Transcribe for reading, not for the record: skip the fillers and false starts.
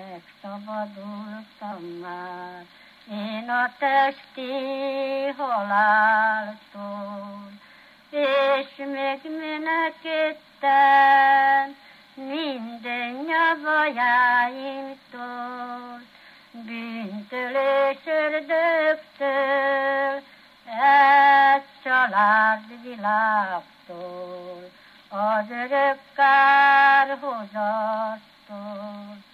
megszabadultam már én a testi haláltól, és megmenekítem minden nyavajáimtól, bűntől és ördögtől, egy családvilágtól, az örök kárhozattól.